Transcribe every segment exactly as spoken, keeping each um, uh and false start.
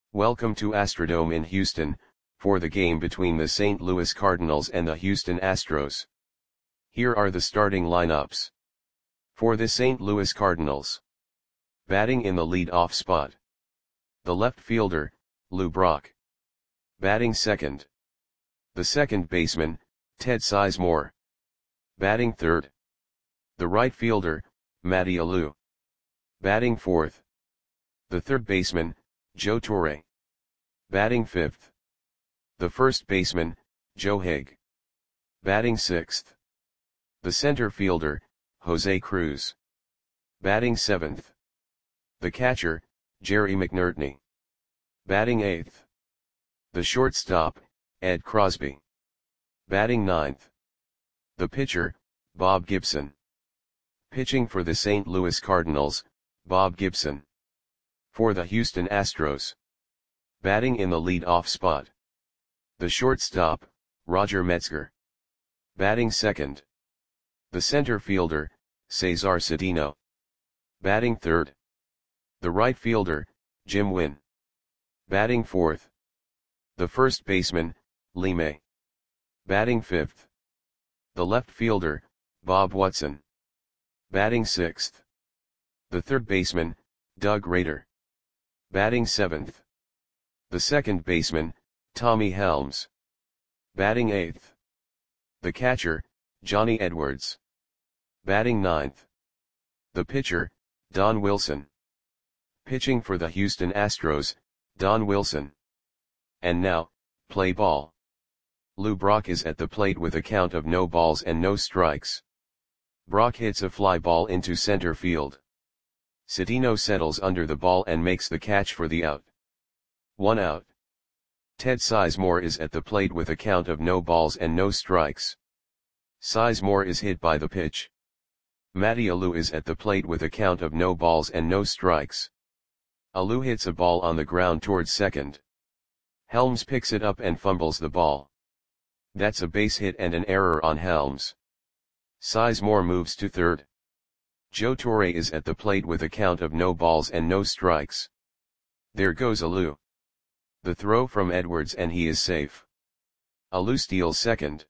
Welcome to Astrodome in Houston, for the game between the Saint Louis Cardinals and the Houston Astros. Here are the starting lineups. For the Saint Louis Cardinals. Batting in the lead-off spot. The left fielder, Lou Brock. Batting second. The second baseman, Ted Sizemore. Batting third. The right fielder, Matty Alou. Batting fourth. The third baseman, Joe Torre. Batting fifth. The first baseman, Joe Haig. Batting sixth. The center fielder, Jose Cruz. Batting seventh. The catcher, Jerry McNertney. Batting eighth. The shortstop, Ed Crosby. Batting ninth. The pitcher, Bob Gibson. Pitching for the Saint Louis Cardinals, Bob Gibson. For the Houston Astros. Batting in the lead-off spot. The shortstop, Roger Metzger. Batting second. The center fielder, Cesar Cedeno. Batting third. The right fielder, Jim Wynn. Batting fourth. The first baseman, Lee May. Batting fifth. The left fielder, Bob Watson. Batting sixth. The third baseman, Doug Rader. Batting seventh. The second baseman, Tommy Helms. Batting eighth. The catcher, Johnny Edwards. Batting ninth. The pitcher, Don Wilson. Pitching for the Houston Astros, Don Wilson. And now, play ball. Lou Brock is at the plate with a count of no balls and no strikes. Brock hits a fly ball into center field. Cedeno settles under the ball and makes the catch for the out. One out. Ted Sizemore is at the plate with a count of no balls and no strikes. Sizemore is hit by the pitch. Matty Alou is at the plate with a count of no balls and no strikes. Alou hits a ball on the ground towards second. Helms picks it up and fumbles the ball. That's a base hit and an error on Helms. Sizemore moves to third. Joe Torre is at the plate with a count of no balls and no strikes. There goes Alou. The throw from Edwards and he is safe. Alou steals second.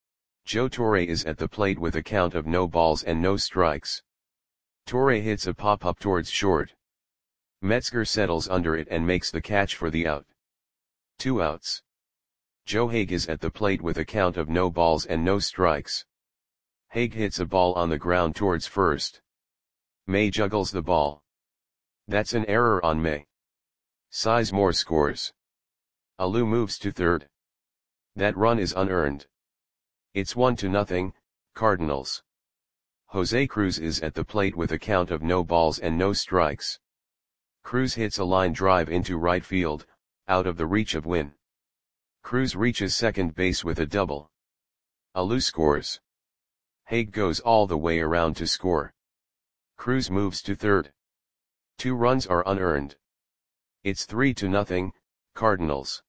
Joe Torre is at the plate with a count of no balls and no strikes. Torre hits a pop-up towards short. Metzger settles under it and makes the catch for the out. Two outs. Joe Haig is at the plate with a count of no balls and no strikes. Haig hits a ball on the ground towards first. May juggles the ball. That's an error on May. Sizemore scores. Alou moves to third. That run is unearned. It's one to nothing, Cardinals. Jose Cruz is at the plate with a count of no balls and no strikes. Cruz hits a line drive into right field, out of the reach of Wynn. Cruz reaches second base with a double. Alou scores. Haig goes all the way around to score. Cruz moves to third. Two runs are unearned. It's three to nothing, Cardinals.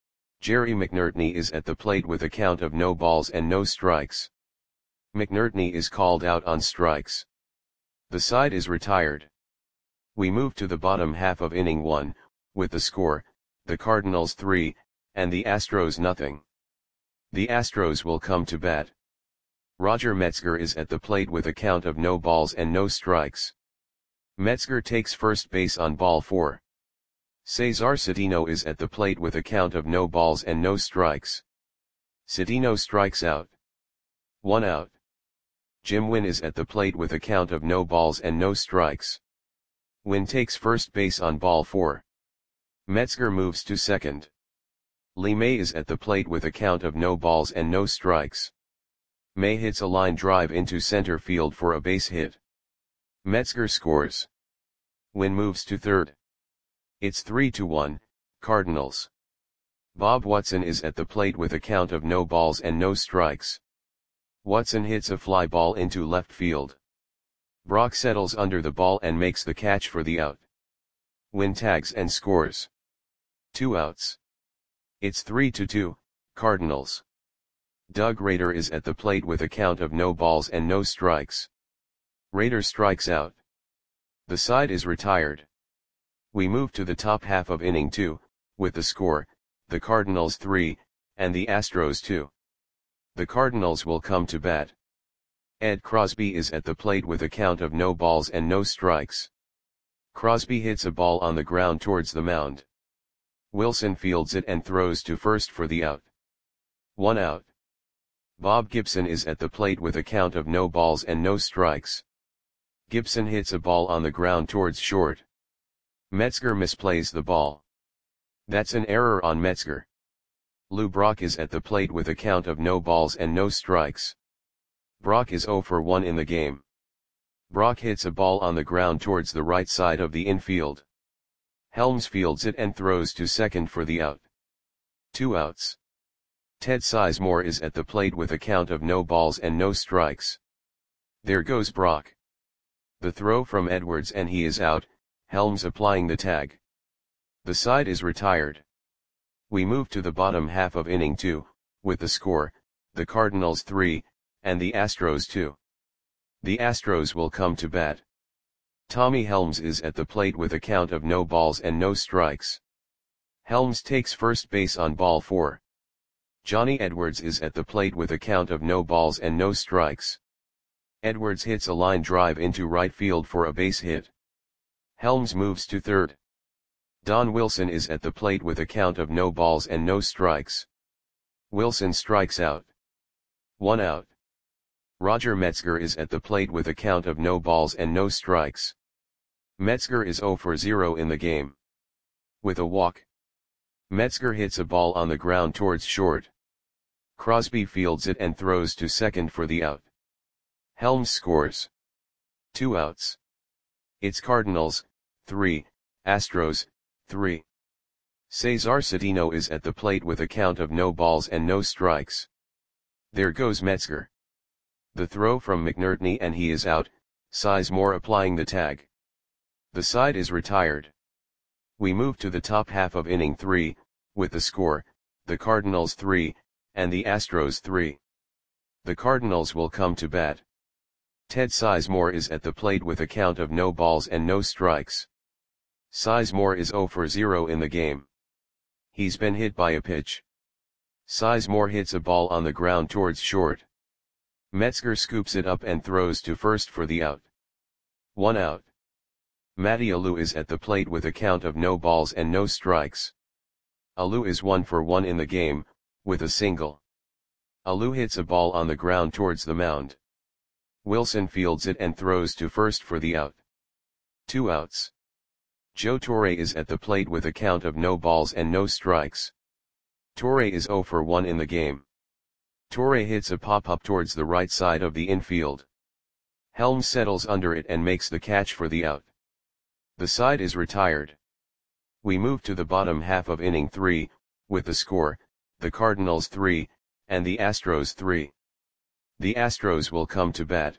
Jerry McNertney is at the plate with a count of no balls and no strikes. McNertney is called out on strikes. The side is retired. We move to the bottom half of inning one, with the score, the Cardinals three, and the Astros nothing. The Astros will come to bat. Roger Metzger is at the plate with a count of no balls and no strikes. Metzger takes first base on ball four. Cesar Cedeno is at the plate with a count of no balls and no strikes. Cedeno strikes out. One out. Jim Wynn is at the plate with a count of no balls and no strikes. Wynn takes first base on ball four. Metzger moves to second. Lee May is at the plate with a count of no balls and no strikes. May hits a line drive into center field for a base hit. Metzger scores. Wynn moves to third. It's three to one, Cardinals. Bob Watson is at the plate with a count of no balls and no strikes. Watson hits a fly ball into left field. Brock settles under the ball and makes the catch for the out. Wynn tags and scores. Two outs. It's three to two, Cardinals. Doug Rader is at the plate with a count of no balls and no strikes. Rader strikes out. The side is retired. We move to the top half of inning two, with the score, the Cardinals three, and the Astros two. The Cardinals will come to bat. Ed Crosby is at the plate with a count of no balls and no strikes. Crosby hits a ball on the ground towards the mound. Wilson fields it and throws to first for the out. One out. Bob Gibson is at the plate with a count of no balls and no strikes. Gibson hits a ball on the ground towards short. Metzger misplays the ball. That's an error on Metzger. Lou Brock is at the plate with a count of no balls and no strikes. Brock is zero for one in the game. Brock hits a ball on the ground towards the right side of the infield. Helms fields it and throws to second for the out. Two outs. Ted Sizemore is at the plate with a count of no balls and no strikes. There goes Brock. The throw from Edwards and he is out, Helms applying the tag. The side is retired. We move to the bottom half of inning two, with the score, the Cardinals three, and the Astros two. The Astros will come to bat. Tommy Helms is at the plate with a count of no balls and no strikes. Helms takes first base on ball four. Johnny Edwards is at the plate with a count of no balls and no strikes. Edwards hits a line drive into right field for a base hit. Helms moves to third. Don Wilson is at the plate with a count of no balls and no strikes. Wilson strikes out. One out. Roger Metzger is at the plate with a count of no balls and no strikes. Metzger is zero for zero in the game. With a walk. Metzger hits a ball on the ground towards short. Crosby fields it and throws to second for the out. Helms scores. Two outs. It's Cardinals, three, Astros, three. Cesar Cedeno is at the plate with a count of no balls and no strikes. There goes Metzger. The throw from McNertney and he is out, Sizemore applying the tag. The side is retired. We move to the top half of inning three, with the score, the Cardinals three, and the Astros three. The Cardinals will come to bat. Ted Sizemore is at the plate with a count of no balls and no strikes. Sizemore is zero for zero in the game. He's been hit by a pitch. Sizemore hits a ball on the ground towards short. Metzger scoops it up and throws to first for the out. One out. Matty Alou is at the plate with a count of no balls and no strikes. Alou is one for one in the game, with a single. Alou hits a ball on the ground towards the mound. Wilson fields it and throws to first for the out. Two outs. Joe Torre is at the plate with a count of no balls and no strikes. Torre is zero for one in the game. Torre hits a pop-up towards the right side of the infield. Helms settles under it and makes the catch for the out. The side is retired. We move to the bottom half of inning three, with the score, the Cardinals three, and the Astros three. The Astros will come to bat.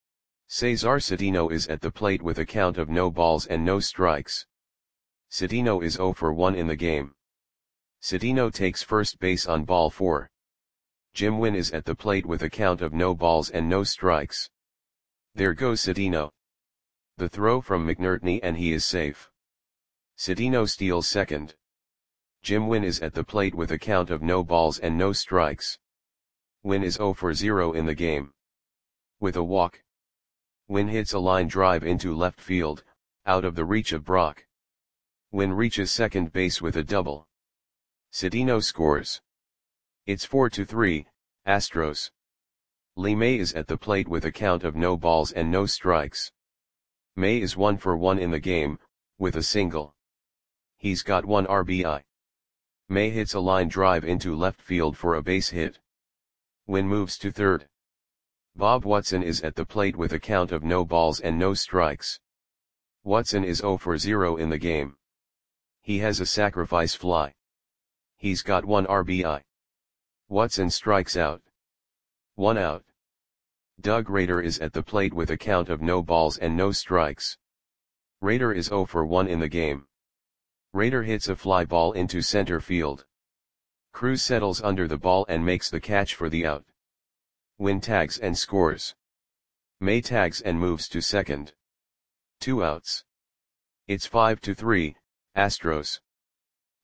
Cesar Cedeno is at the plate with a count of no balls and no strikes. Cedeno is zero for one in the game. Cedeno takes first base on ball four. Jim Wynn is at the plate with a count of no balls and no strikes. There goes Cedeno. The throw from McNertney and he is safe. Cedeno steals second. Jim Wynn is at the plate with a count of no balls and no strikes. Wynn is zero for zero in the game. With a walk. Wynn hits a line drive into left field, out of the reach of Brock. Wynn reaches second base with a double. Cedeno scores. It's four to three, Astros. Lee May is at the plate with a count of no balls and no strikes. May is one for one in the game, with a single. He's got one R B I. May hits a line drive into left field for a base hit. Wynn moves to third. Bob Watson is at the plate with a count of no balls and no strikes. Watson is zero for zero in the game. He has a sacrifice fly. He's got one R B I. Watson strikes out. One out. Doug Rader is at the plate with a count of no balls and no strikes. Rader is zero for one in the game. Rader hits a fly ball into center field. Cruz settles under the ball and makes the catch for the out. Wynn tags and scores. May tags and moves to second. Two outs. It's five to three, Astros.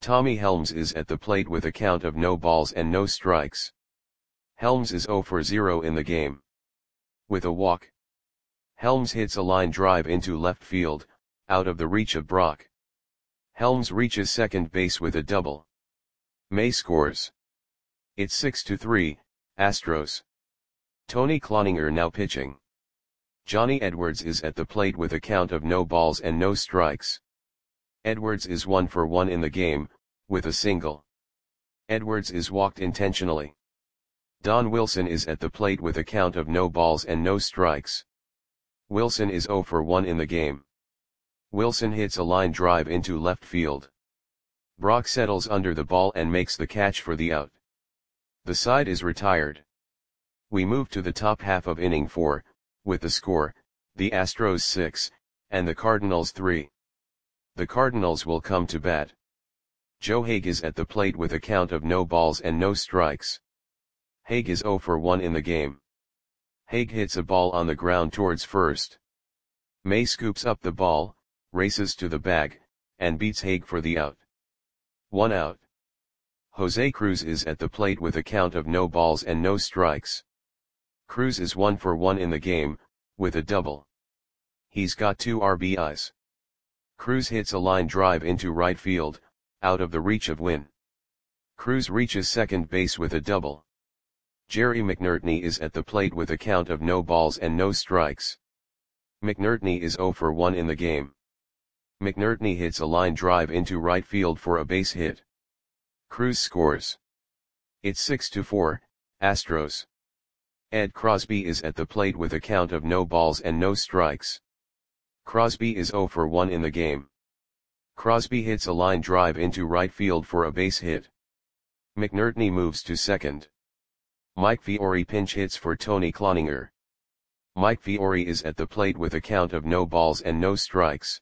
Tommy Helms is at the plate with a count of no balls and no strikes. Helms is zero for zero in the game. With a walk, Helms hits a line drive into left field, out of the reach of Brock. Helms reaches second base with a double. May scores. It's six to three, Astros. Tony Cloninger now pitching. Johnny Edwards is at the plate with a count of no balls and no strikes. Edwards is one for one in the game, with a single. Edwards is walked intentionally. Don Wilson is at the plate with a count of no balls and no strikes. Wilson is zero for one in the game. Wilson hits a line drive into left field. Brock settles under the ball and makes the catch for the out. The side is retired. We move to the top half of inning four, with the score, the Astros six, and the Cardinals three. The Cardinals will come to bat. Joe Hague is at the plate with a count of no balls and no strikes. Hague is zero for one in the game. Hague hits a ball on the ground towards first. May scoops up the ball, races to the bag, and beats Hague for the out. One out. Jose Cruz is at the plate with a count of no balls and no strikes. Cruz is one for one in the game, with a double. He's got two R B Is. Cruz hits a line drive into right field, out of the reach of Wynn. Cruz reaches second base with a double. Jerry McNertney is at the plate with a count of no balls and no strikes. McNertney is zero for one in the game. McNertney hits a line drive into right field for a base hit. Cruz scores. It's six to four, Astros. Ed Crosby is at the plate with a count of no balls and no strikes. Crosby is zero for one in the game. Crosby hits a line drive into right field for a base hit. McNertney moves to second. Mike Fiore pinch hits for Tony Cloninger. Mike Fiore is at the plate with a count of no balls and no strikes.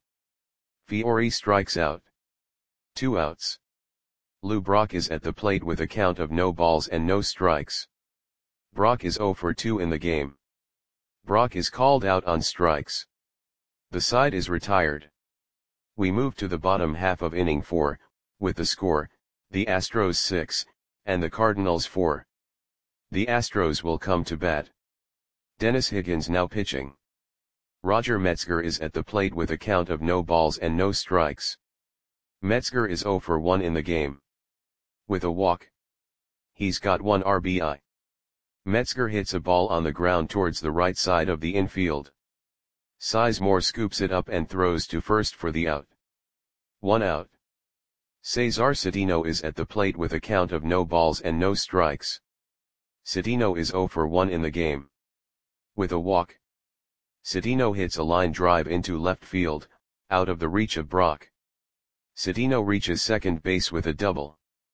Fiore strikes out. Two outs. Lou Brock is at the plate with a count of no balls and no strikes. Brock is zero for two in the game. Brock is called out on strikes. The side is retired. We move to the bottom half of inning four, with the score, the Astros six, and the Cardinals four. The Astros will come to bat. Dennis Higgins now pitching. Roger Metzger is at the plate with a count of no balls and no strikes. Metzger is zero for one in the game. With a walk. He's got one R B I. Metzger hits a ball on the ground towards the right side of the infield. Sizemore scoops it up and throws to first for the out. One out. Cesar Cedeno is at the plate with a count of no balls and no strikes. Cedeno is zero for one in the game. With a walk. Cedeno hits a line drive into left field, out of the reach of Brock. Cedeno reaches second base with a double.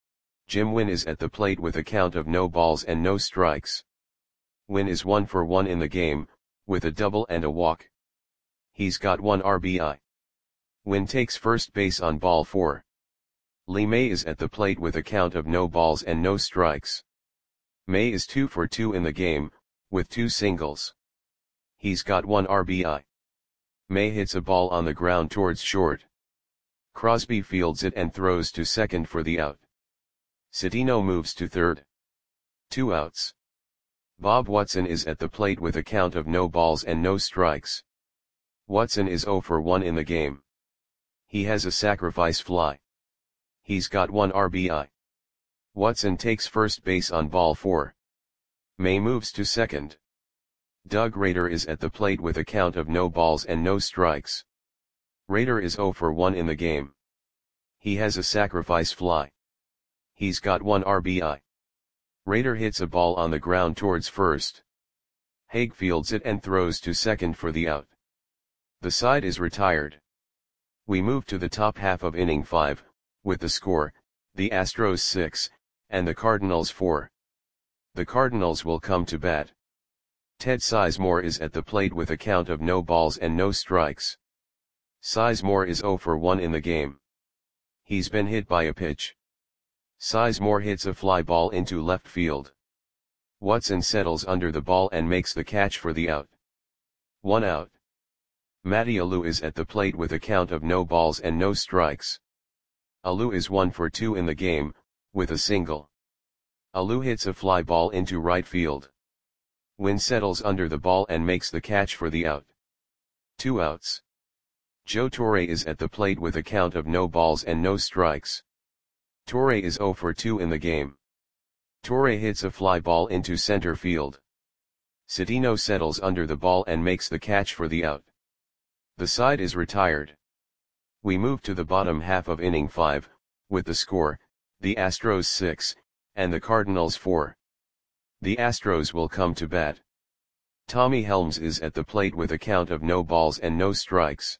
Jim Wynn is at the plate with a count of no balls and no strikes. Wynn is one for one in the game, with a double and a walk. He's got one R B I. Wynn takes first base on ball four. Lee May is at the plate with a count of no balls and no strikes. May is two for two in the game, with two singles. He's got one R B I. May hits a ball on the ground towards short. Crosby fields it and throws to second for the out. Cedeno moves to third. Two outs. Bob Watson is at the plate with a count of no balls and no strikes. Watson is zero for one in the game. He has a sacrifice fly. He's got one R B I. Watson takes first base on ball four. May moves to second. Doug Rader is at the plate with a count of no balls and no strikes. Rader is zero for one in the game. He has a sacrifice fly. He's got one R B I. Rader hits a ball on the ground towards first. Hague fields it and throws to second for the out. The side is retired. We move to the top half of inning five, with the score, the Astros six, and the Cardinals four. The Cardinals will come to bat. Ted Sizemore is at the plate with a count of no balls and no strikes. Sizemore is zero for one in the game. He's been hit by a pitch. Sizemore hits a fly ball into left field. Watson settles under the ball and makes the catch for the out. One out. Matty Alou is at the plate with a count of no balls and no strikes. Alou is one for two in the game, with a single. Alou hits a fly ball into right field. Win settles under the ball and makes the catch for the out. Two outs. Joe Torre is at the plate with a count of no balls and no strikes. Torre is zero for two in the game. Torre hits a fly ball into center field. Cedeno settles under the ball and makes the catch for the out. The side is retired. We move to the bottom half of inning five, with the score, the Astros six, and the Cardinals four. The Astros will come to bat. Tommy Helms is at the plate with a count of no balls and no strikes.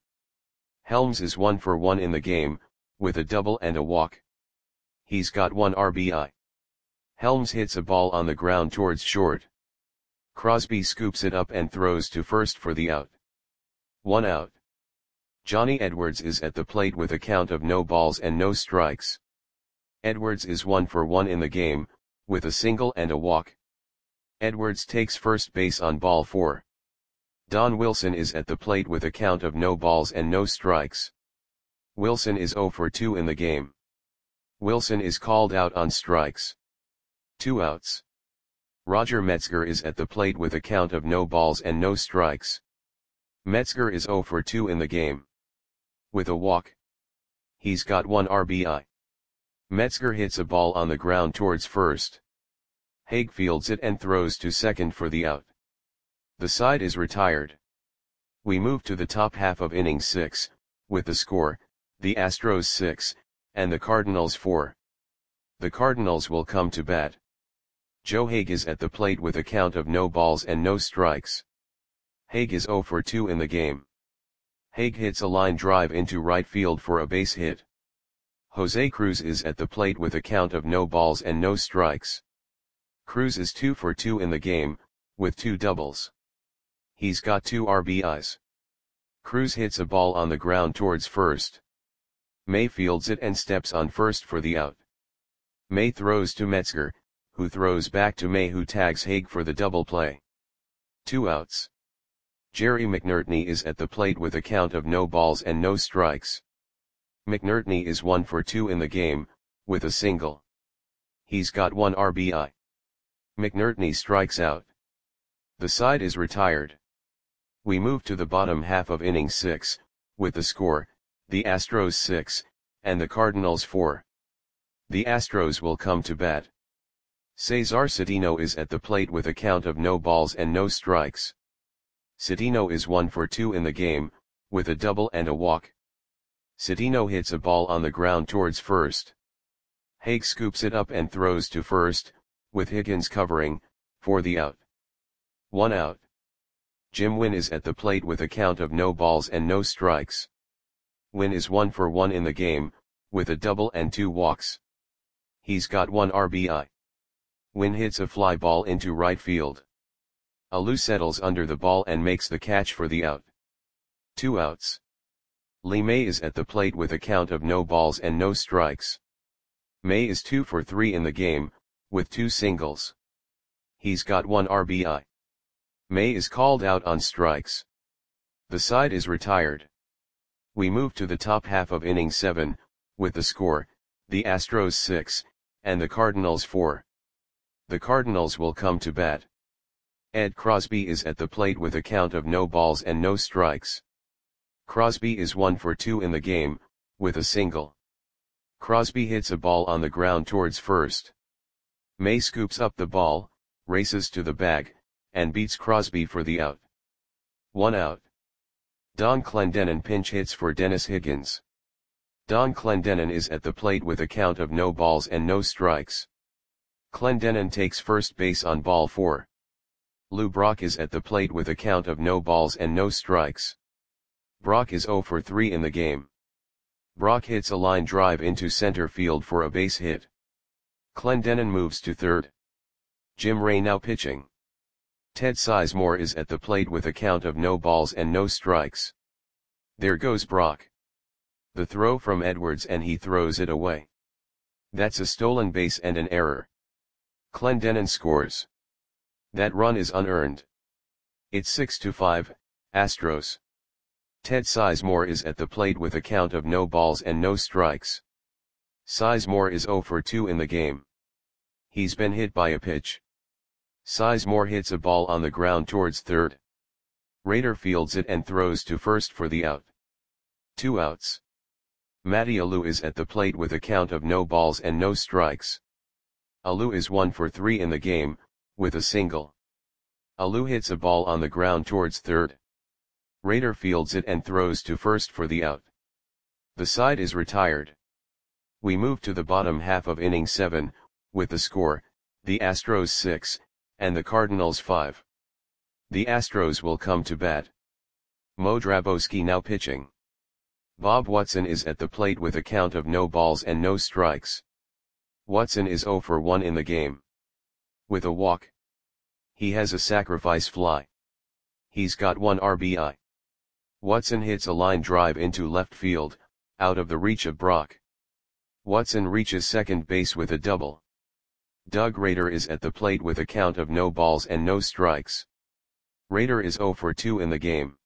Helms is one for one in the game, with a double and a walk. He's got one R B I. Helms hits a ball on the ground towards short. Crosby scoops it up and throws to first for the out. One out. Johnny Edwards is at the plate with a count of no balls and no strikes. Edwards is one for one in the game, with a single and a walk. Edwards takes first base on ball four. Don Wilson is at the plate with a count of no balls and no strikes. Wilson is zero for two in the game. Wilson is called out on strikes. Two outs. Roger Metzger is at the plate with a count of no balls and no strikes. Metzger is zero for two in the game. With a walk. He's got one R B I. Metzger hits a ball on the ground towards first. Haig fields it and throws to second for the out. The side is retired. We move to the top half of inning six, with the score, the Astros six, and the Cardinals four. The Cardinals will come to bat. Joe Haig is at the plate with a count of no balls and no strikes. Haig is zero for two in the game. Haig hits a line drive into right field for a base hit. Jose Cruz is at the plate with a count of no balls and no strikes. Cruz is two for two in the game, with two doubles. He's got two R B Is. Cruz hits a ball on the ground towards first. May fields it and steps on first for the out. May throws to Metzger, who throws back to May, who tags Haig for the double play. Two outs. Jerry McNertney is at the plate with a count of no balls and no strikes. McNertney is one for two in the game, with a single. He's got one R B I. McNertney strikes out. The side is retired. We move to the bottom half of inning six, with the score, the Astros six, and the Cardinals four. The Astros will come to bat. Cesar Cedeno is at the plate with a count of no balls and no strikes. Cedeno is one for two in the game, with a double and a walk. Cedeno hits a ball on the ground towards first. Haig scoops it up and throws to first, with Higgins covering, for the out. One out. Jim Wynn is at the plate with a count of no balls and no strikes. Wynn is one for one in the game, with a double and two walks. He's got one R B I. Wynn hits a fly ball into right field. Alou settles under the ball and makes the catch for the out. Two outs. Lee May is at the plate with a count of no balls and no strikes. May is two for three in the game, with two singles. He's got one R B I. May is called out on strikes. The side is retired. We move to the top half of inning seven, with the score, the Astros six, and the Cardinals four. The Cardinals will come to bat. Ed Crosby is at the plate with a count of no balls and no strikes. Crosby is one for two in the game, with a single. Crosby hits a ball on the ground towards first. May scoops up the ball, races to the bag, and beats Crosby for the out. One out. Don Clendenon pinch hits for Dennis Higgins. Don Clendenon is at the plate with a count of no balls and no strikes. Clendenon takes first base on ball four. Lou Brock is at the plate with a count of no balls and no strikes. Brock is zero for three in the game. Brock hits a line drive into center field for a base hit. Clendenon moves to third. Jim Ray now pitching. Ted Sizemore is at the plate with a count of no balls and no strikes. There goes Brock. The throw from Edwards and he throws it away. That's a stolen base and an error. Clendenon scores. That run is unearned. It's six to five, Astros. Ted Sizemore is at the plate with a count of no balls and no strikes. Sizemore is zero for two in the game. He's been hit by a pitch. Sizemore hits a ball on the ground towards third. Raider fields it and throws to first for the out. Two outs. Matty Alou is at the plate with a count of no balls and no strikes. Alou is one for three in the game, with a single. Alou hits a ball on the ground towards third. Raider fields it and throws to first for the out. The side is retired. We move to the bottom half of inning seven, with the score, the Astros six, and the Cardinals five. The Astros will come to bat. Mo Drabowski now pitching. Bob Watson is at the plate with a count of no balls and no strikes. Watson is zero for one in the game. With a walk. He has a sacrifice fly. He's got one R B I. Watson hits a line drive into left field, out of the reach of Brock. Watson reaches second base with a double. Doug Rader is at the plate with a count of no balls and no strikes. Rader is zero for two in the game.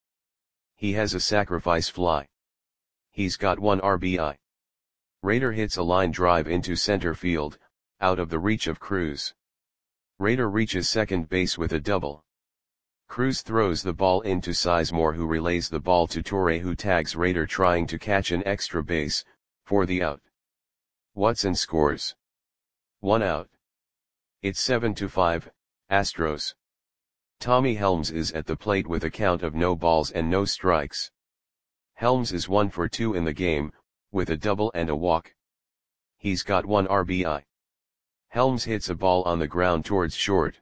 He has a sacrifice fly. He's got one R B I. Rader hits a line drive into center field, out of the reach of Cruz. Rader reaches second base with a double. Cruz throws the ball into Sizemore, who relays the ball to Torre, who tags Rader trying to catch an extra base, for the out. Watson scores. One out. It's seven to five, Astros. Tommy Helms is at the plate with a count of no balls and no strikes. Helms is one for two in the game, with a double and a walk. He's got one R B I. Helms hits a ball on the ground towards short.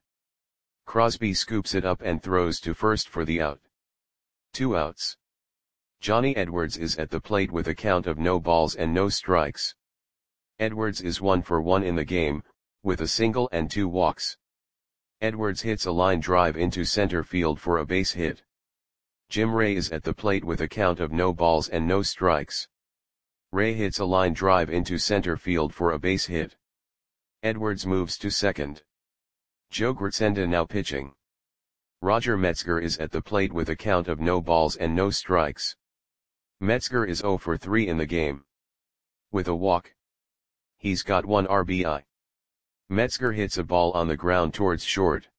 Crosby scoops it up and throws to first for the out. Two outs. Johnny Edwards is at the plate with a count of no balls and no strikes. Edwards is one for one in the game, with a single and two walks. Edwards hits a line drive into center field for a base hit. Jim Ray is at the plate with a count of no balls and no strikes. Ray hits a line drive into center field for a base hit. Edwards moves to second. Joe Gritsenda now pitching. Roger Metzger is at the plate with a count of no balls and no strikes. Metzger is zero for three in the game. With a walk. He's got one R B I. Metzger hits a ball on the ground towards short.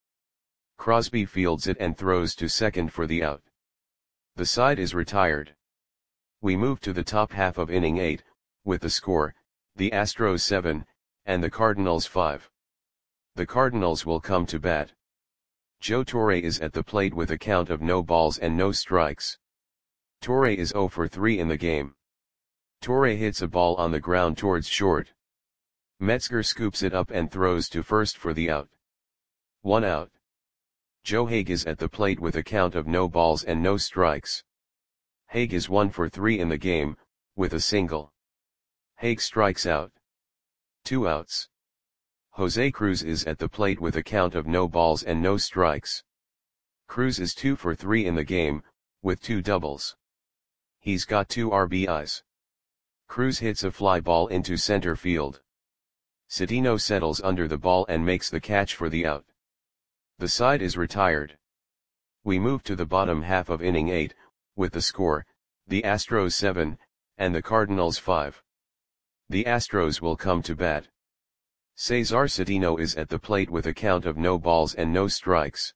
Crosby fields it and throws to second for the out. The side is retired. We move to the top half of inning eight, with the score, the Astros seven, and the Cardinals five. The Cardinals will come to bat. Joe Torre is at the plate with a count of no balls and no strikes. Torre is zero for three in the game. Torre hits a ball on the ground towards short. Metzger scoops it up and throws to first for the out. One out. Joe Haig is at the plate with a count of no balls and no strikes. Haig is one for three in the game, with a single. Haig strikes out. Two outs. Jose Cruz is at the plate with a count of no balls and no strikes. Cruz is two for three in the game, with two doubles. He's got two R B Is. Cruz hits a fly ball into center field. Cedeno settles under the ball and makes the catch for the out. The side is retired. We move to the bottom half of inning eight, with the score, the Astros seven, and the Cardinals five. The Astros will come to bat. Cesar Cedeno is at the plate with a count of no balls and no strikes.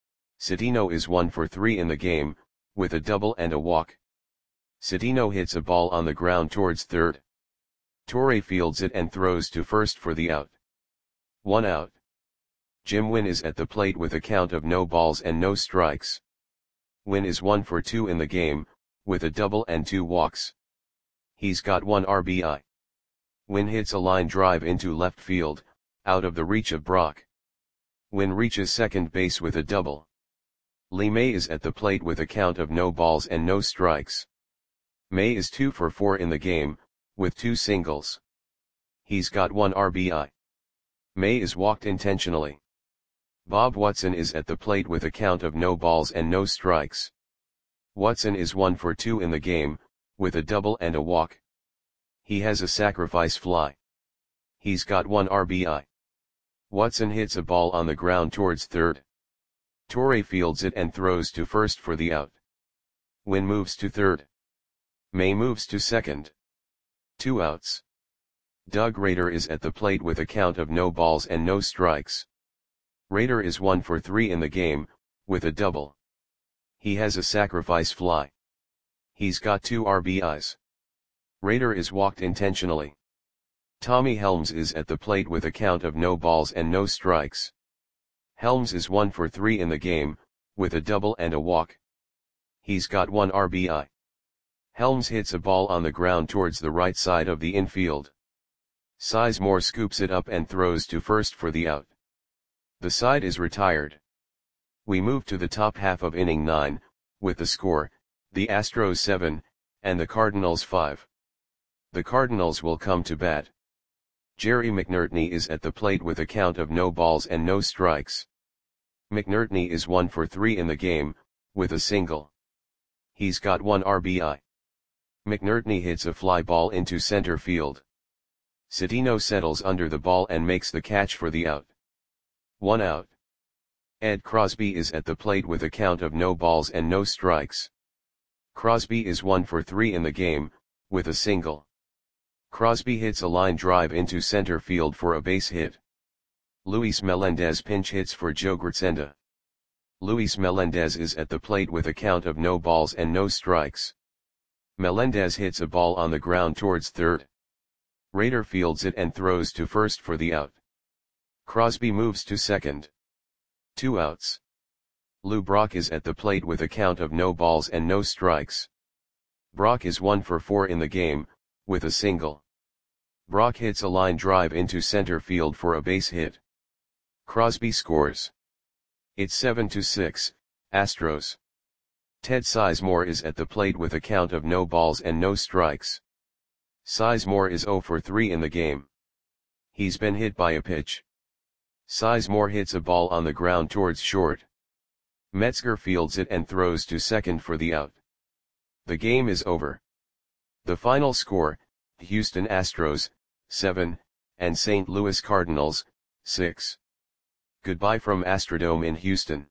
Cedeno is one for three in the game, with a double and a walk. Cedeno hits a ball on the ground towards third. Torre fields it and throws to first for the out. One out. Jim Wynn is at the plate with a count of no balls and no strikes. Wynn is one for two in the game, with a double and two walks. He's got one R B I. Wynn hits a line drive into left field, out of the reach of Brock. Wynn reaches second base with a double. Lee May is at the plate with a count of no balls and no strikes. May is two for four in the game, with two singles. He's got one R B I. May is walked intentionally. Bob Watson is at the plate with a count of no balls and no strikes. Watson is one for two in the game, with a double and a walk. He has a sacrifice fly. He's got one R B I. Watson hits a ball on the ground towards third. Torre fields it and throws to first for the out. Wynn moves to third. May moves to second. Two outs. Doug Rader is at the plate with a count of no balls and no strikes. Rader is one for three in the game, with a double. He has a sacrifice fly. He's got two R B Is. Rader is walked intentionally. Tommy Helms is at the plate with a count of no balls and no strikes. Helms is one for three in the game, with a double and a walk. He's got one R B I. Helms hits a ball on the ground towards the right side of the infield. Sizemore scoops it up and throws to first for the out. The side is retired. We move to the top half of inning nine, with the score, the Astros seven, and the Cardinals five. The Cardinals will come to bat. Jerry McNertney is at the plate with a count of no balls and no strikes. McNertney is one for three in the game, with a single. He's got one R B I. McNertney hits a fly ball into center field. Cedeno settles under the ball and makes the catch for the out. One out. Ed Crosby is at the plate with a count of no balls and no strikes. Crosby is one for three in the game, with a single. Crosby hits a line drive into center field for a base hit. Luis Melendez pinch hits for Joe Gracenda. Luis Melendez is at the plate with a count of no balls and no strikes. Melendez hits a ball on the ground towards third. Rader fields it and throws to first for the out. Crosby moves to second. Two outs. Lou Brock is at the plate with a count of no balls and no strikes. Brock is one for four in the game, with a single. Brock hits a line drive into center field for a base hit. Crosby scores. It's seven to six, Astros. Ted Sizemore is at the plate with a count of no balls and no strikes. Sizemore is zero for three in the game. He's been hit by a pitch. Sizemore hits a ball on the ground towards short. Metzger fields it and throws to second for the out. The game is over. The final score, Houston Astros, seven, and Saint Louis Cardinals, six. Goodbye from Astrodome in Houston.